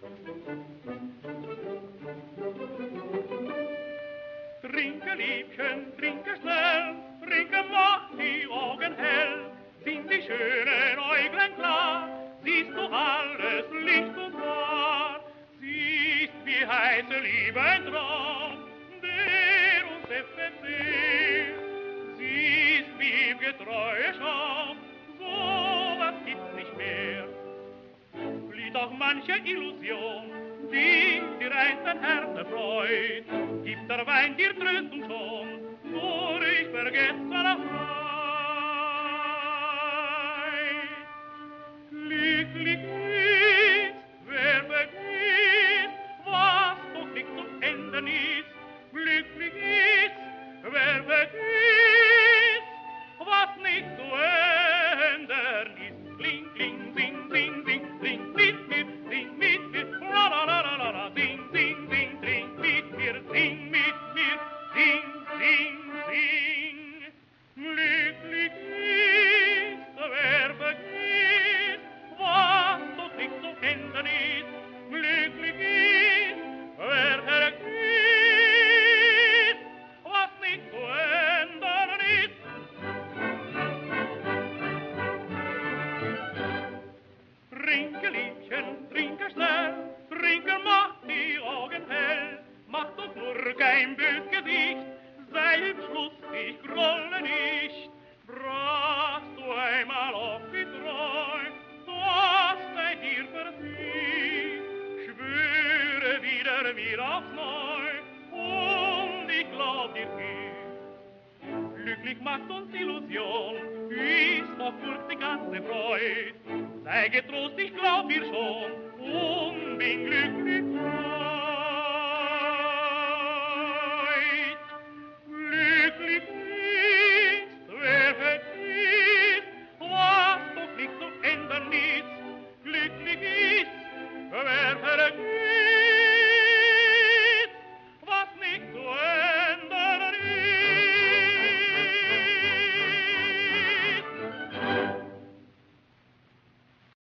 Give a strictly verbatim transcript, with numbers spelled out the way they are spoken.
Trinke, Liebchen, trinke schnell, trinke, mach die Augen hell, sind die schönen Äuglein klar, siehst du alles licht und klar, siehst wie heiße Liebe ein Traum, der uns öffnet sehr, siehst wie im Getreue Schaum, so was gibt's nicht mehr. Flieht auch manche Illusion, die dir einst dein Herz erfreut, gibt der Wein dir Tröstung schon, durch vergessener Freud. Glücklich ist, wer vergisst, was doch nicht zum Enden ist. Glücklich ist, wer vergisst, was nicht zu ändern ist. Kling, kling, sing, sing, sing, sing mit mir, sing mit mir, la la la la la la, sing, sing, sing, sing mit mir, sing mit mir, sing, sing, sing. Glücklich ist, wer vergisst, was doch nicht zu ändern ist. Glücklich ist, wer vergisst, was nicht zu ändern ist. Trinke, Liebchen, trinke schnell, trinke, mach die Augen hell, mach doch nur kein bös Gesicht, sei hübsch, lustig, grolle nicht. Brachst du einmal auf die Treu, so hast ein dir für sie, schwöre wieder mir aufs Neu, und ich glaub dir viel. Glücklich macht uns Illusion, ist doch kurz die ganze Freud. Sei getrost, ich glaub dir schon, und bin glücklich.